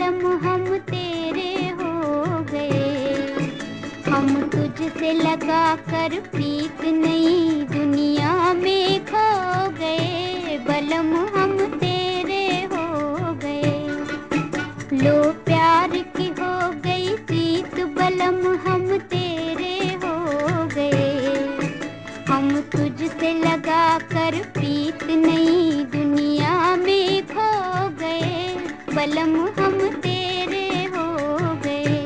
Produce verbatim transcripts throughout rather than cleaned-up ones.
बलम हम तेरे हो गए। हम तुझसे लगा कर प्रीत नई दुनिया में खो गए, बलम हम तेरे हो गए। लो प्यार की हो गई जीत, बलम हम तेरे हो गए। हम तुझसे लगा कर प्रीत नई दुनिया में खो गए, बलम हम तेरे हो गए।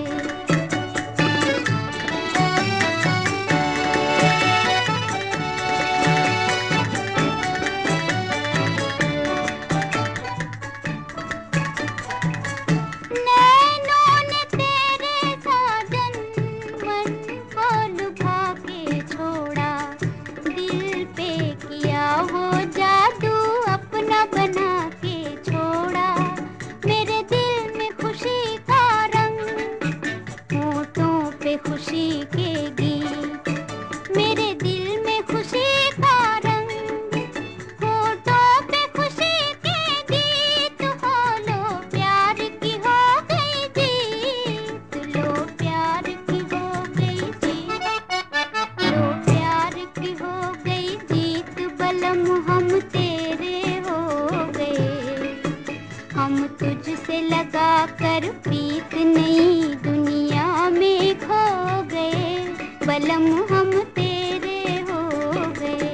नैनों ने तेरे साजन मन को लुभा के छोड़ा, दिल पे किया वो जादू अपना बना के छोड़ा। मेरे दिल में खुशी का रंग, होठों पे खुशी के गीत। मेरे दिल में खुशी का रंग, होठों पे खुशी के गीत। हो लो प्यार की हो गई जीत, लो प्यार की हो गई जीत, लो प्यार की हो गई जीत, बलम हम तेरे हो गए। हम तुझसे लगा कर प्रीत नई दुनिया में खो गए, बलम हम तेरे हो गए।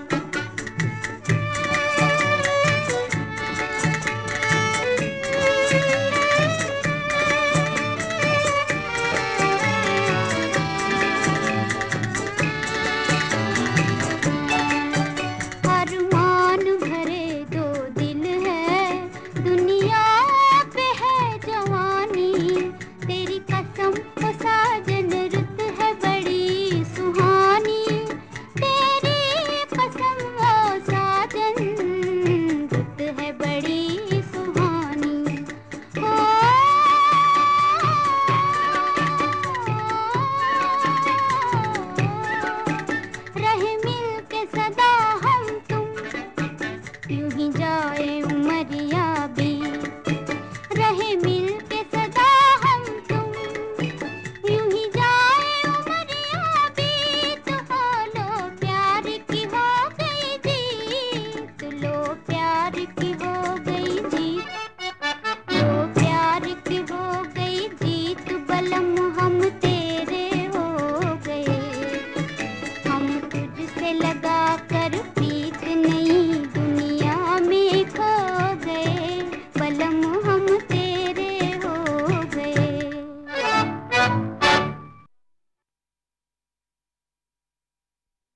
अरमान भरे दो दिल है, दुनिया पे है जवानी। तेरी कसम ओ साजन रुत है बड़ी सुहानी। तेरी कसम ओ साजन रुत है बड़ी सुहानी। ओ रहे मिल के सदा हम तुम, यूं ही जाए उमरिया।